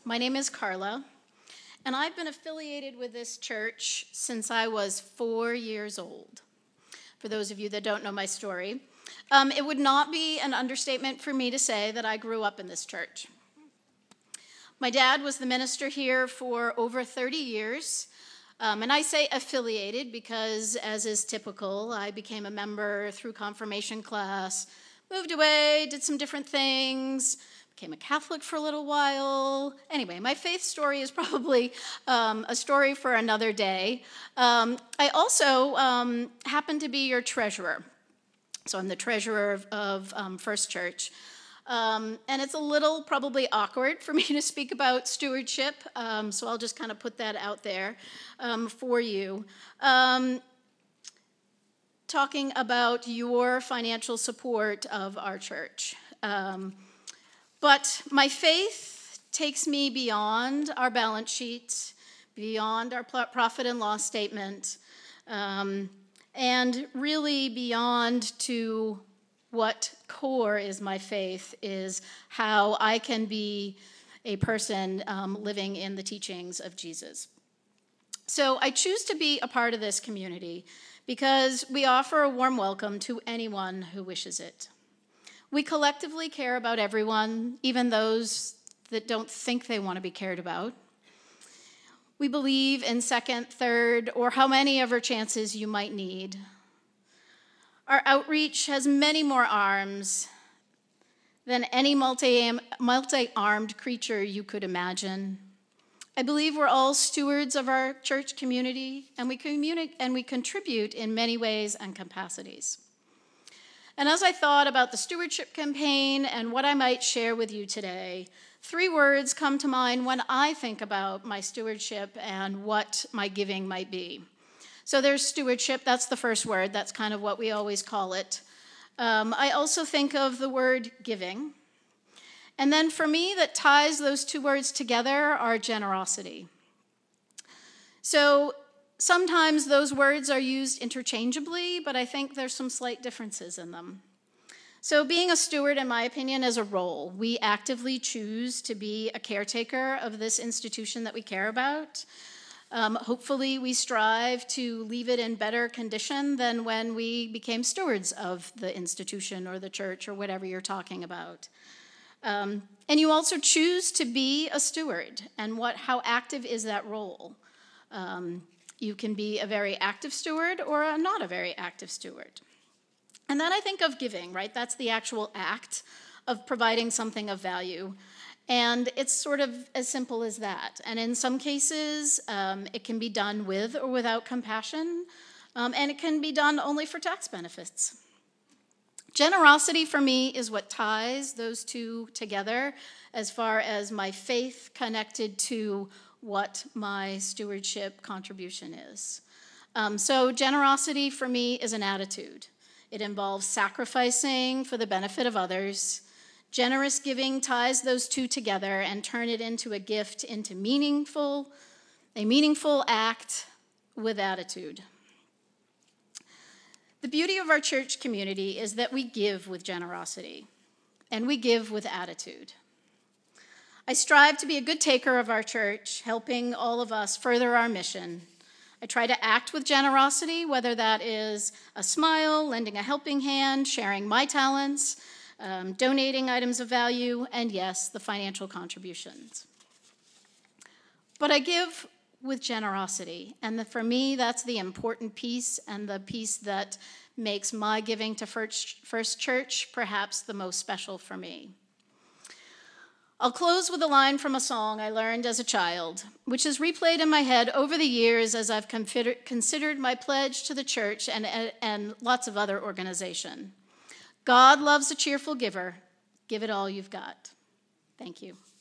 My name is Carla, and I've been affiliated with this church since I was 4 years old. For those of you that don't know my story, it would not be an understatement for me to say that I grew up in this church. My dad was the minister here for over 30 years, and I say affiliated because, as is typical, I became a member through confirmation class, moved away, did some different things, became a Catholic for a little while. Anyway, my faith story is probably a story for another day. I also happen to be your treasurer. So I'm the treasurer of First Church. And it's a little probably awkward for me to speak about stewardship, so I'll just kind of put that out there for you. Talking about your financial support of our church. But my faith takes me beyond our balance sheet, beyond our profit and loss statement, and really beyond to what core is my faith, is how I can be a person living in the teachings of Jesus. So I choose to be a part of this community because we offer a warm welcome to anyone who wishes it. We collectively care about everyone, even those that don't think they want to be cared about. We believe in second, third, or how many ever chances you might need. Our outreach has many more arms than any multi-armed creature you could imagine. I believe we're all stewards of our church community, and we contribute in many ways and capacities. And as I thought about the stewardship campaign and what I might share with you today, 3 words come to mind when I think about my stewardship and what my giving might be. So there's stewardship, that's the first word, that's kind of what we always call it. I also think of the word giving. And then for me, that ties those 2 words together are generosity. So sometimes those words are used interchangeably, but I think there's some slight differences in them. So being a steward, in my opinion, is a role. We actively choose to be a caretaker of this institution that we care about. Hopefully we strive to leave it in better condition than when we became stewards of the institution or the church or whatever you're talking about. And you also choose to be a steward, and how active is that role? You can be a very active steward or not a very active steward. And then I think of giving, right? That's the actual act of providing something of value. And it's sort of as simple as that. And in some cases, it can be done with or without compassion, and it can be done only for tax benefits. Generosity for me is what ties those 2 together as far as my faith connected to what my stewardship contribution is. So generosity for me is an attitude. It involves sacrificing for the benefit of others. Generous giving ties those 2 together and turn it into a gift, into a meaningful act with attitude. The beauty of our church community is that we give with generosity, and we give with attitude. I strive to be a good taker of our church, helping all of us further our mission. I try to act with generosity, whether that is a smile, lending a helping hand, sharing my talents, donating items of value, and yes, the financial contributions. But I give with generosity, and for me, that's the important piece and the piece that makes my giving to First Church perhaps the most special for me. I'll close with a line from a song I learned as a child, which is replayed in my head over the years as I've considered my pledge to the church and lots of other organization. God loves a cheerful giver. Give it all you've got. Thank you.